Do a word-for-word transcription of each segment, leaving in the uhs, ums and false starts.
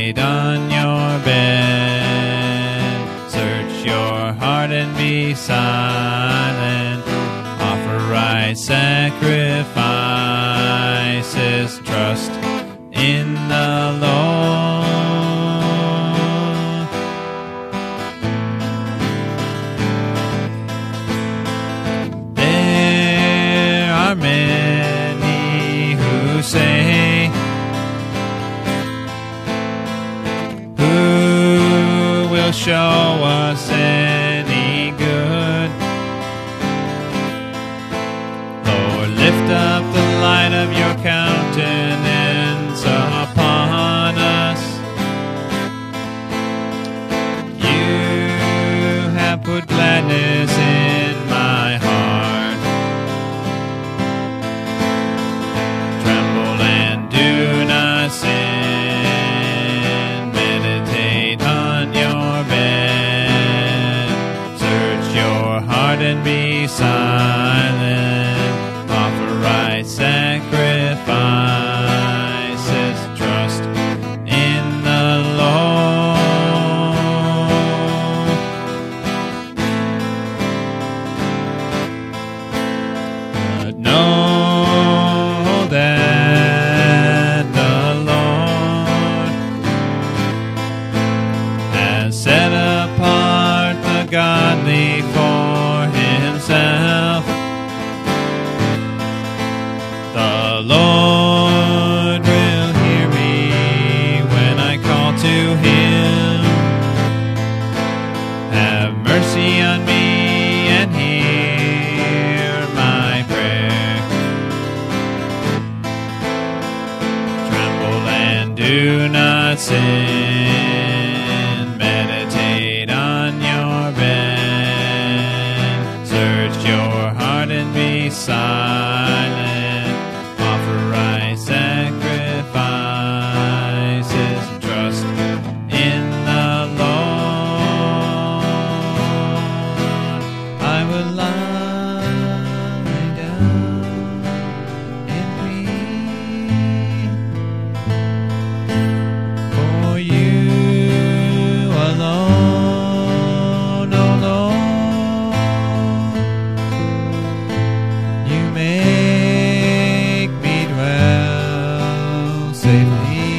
meditate on your bed. Search your heart and be silent. Offer right sacrifices. Trust in the Lord. There are many who say, who will show us any good? Lord, lift up the light of your countenance upon us. You have put gladness in my heart. Tremble and do not sin. Meditate on your bed. Search your heart and be silent. Offer right sacrifices. Trust in the Lord. But know that the Lord has set apart the godly for himself. The Lord will hear me when I call to him. Have mercy on me and hear my prayer. Tremble and do not sin. Meditate on your bed. Search your heart and be silent. Offer right sacrifices. Trust in the Lord. I will lie down and weep for you alone, O Lord. You make me dwell safely.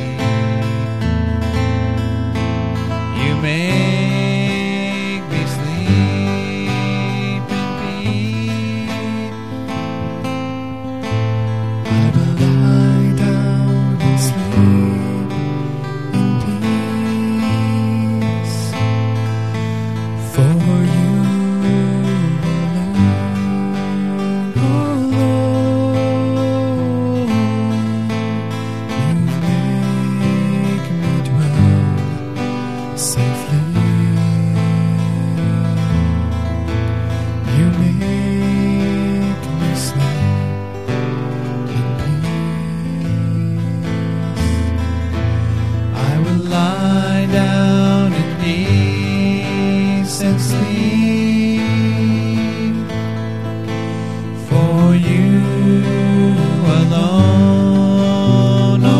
You make me sleep in peace. I will lie down and sleep in peace. For you alone, O Lord, you make me dwell safely. You make me sleep in peace. I will lie down in peace and sleep. For you alone, O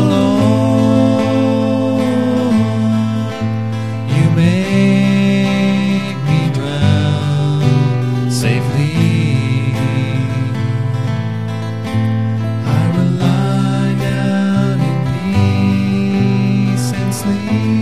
Lord, you make me dwell safely. I will lie down in peace and sleep.